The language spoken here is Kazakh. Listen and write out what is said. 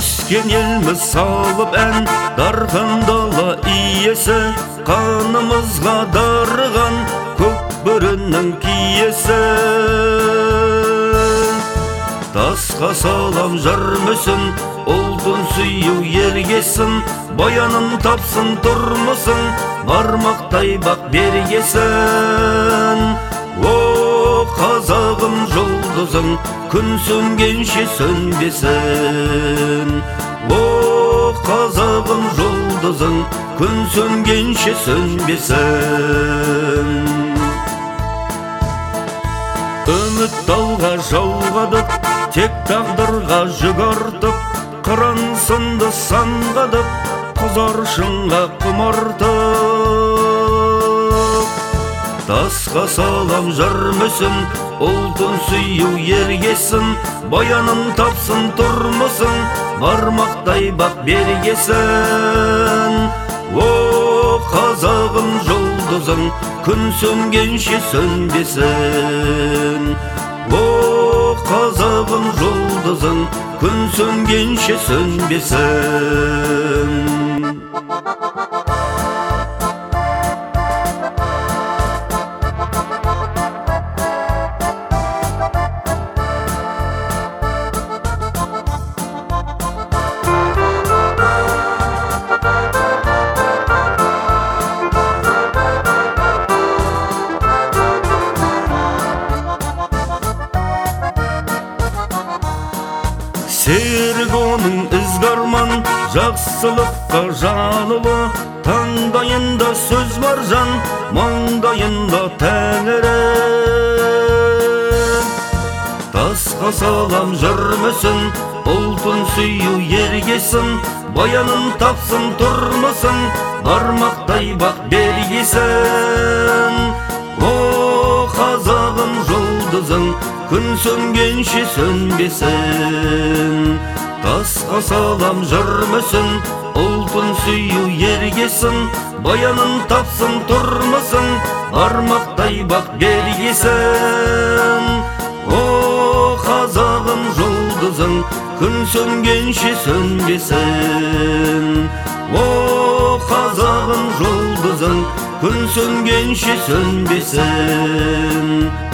өскен елміз салып ән, дархан дала иесі, қанымызға дарыған көк бөрінің киесі. Тасқа салам жар мүсін, ұлтын сүйу ергесін, баянын тапсын тұрмысын, бармақтай бақ бергесін. О, қазағым жұлдызың, күн сөнгенше сөнбесін. О, қазағым жұлдызың, күн сөнгенше сөнбесін. Үміт талға жауғадық, тек тағдырға жүк артып, қыран сынды санғадық, құзаршынға құмартып. Тасқа салам жар мүсін, ұлтын сүйу ергесін, баянын тапсын тұрмысын, бармақтай бақ бергесін. О, қазағым жұлдызың, күн сөнгенше сөнбесін. О, қазағым жұлдызың, күн сөнгенше сөнбесін. Серік оның ізгарман, жақсылыққа жанылы, таңдайында сөз бар жан, маңдайында тәңірі. Тасқа салам жыр мүсін, ұлтын сүйу ергесін, баянын тапсын тұрмысын, бармақтай бақ бергесін. О, қазағым жұлдызың, күн сөнгенше сөнбесін. Тасқа салам жыр мүсін, ұлтын сүйу ергесін, баянын тапсын тұрмысын, бармақтай бақ бергесін. О, қазағым жұлдызың, күн сөнгенше сөнбесін. О, қазағым жұлдызың, күн сөнгенше сөнбесін.